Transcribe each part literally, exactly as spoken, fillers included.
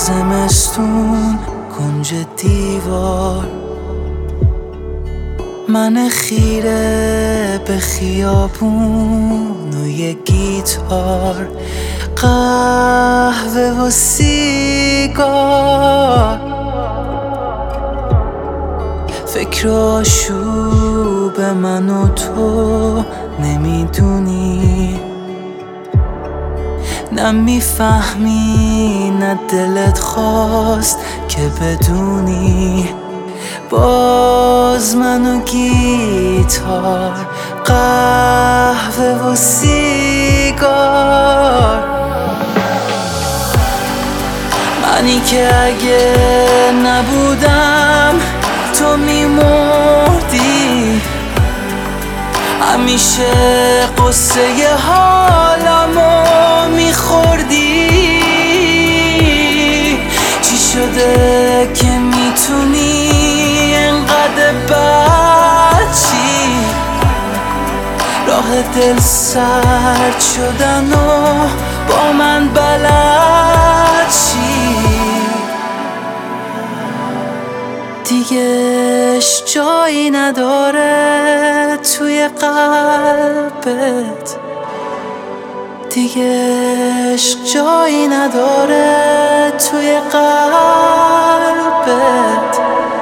زمستون کنج دیوار، من خیره به خیابون و یه گیتار، قهوه و سیگار، فکر آشوب من و تو نمیدونی، نه میفهمی نه دلت خواست که بدونی. باز من و گیتار، قهوه و سیگار، منی که اگه نبودم تو میمردی، همیشه قصه حالمو میخوردی. چی شده که میتونی انقدر بد چی؟ راه دل سرد شدن و با من بلد چی؟ دیگهش جایی نداره توی قلبت، دیگهش جایی نداره توی قلبت.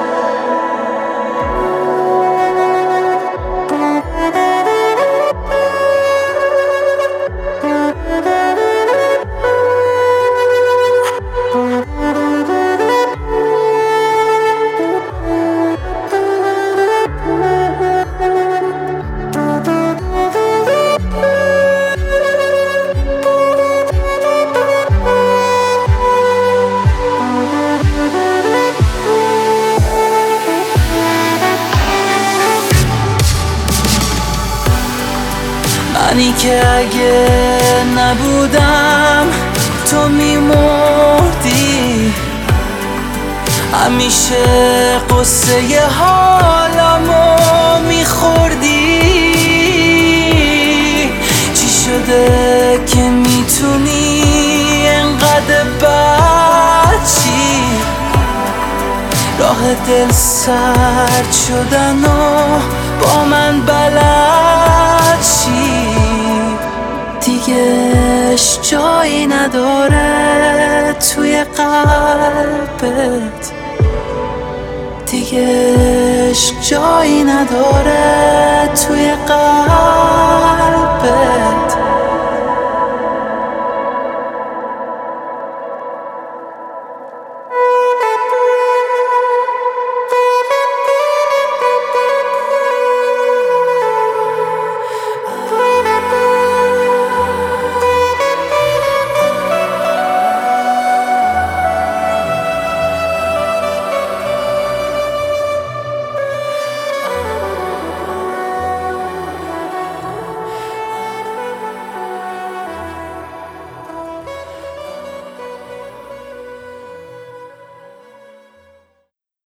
منی که اگه نبودم تو میمردی، همیشه قصه حالمو میخوردی. چی شده که میتونی انقدر بد چی؟ راه دل سرد شدن و با من بلد چی؟ دیگهش جایی نداره توی قلبت، دیگهش جایی نداره توی قلبت.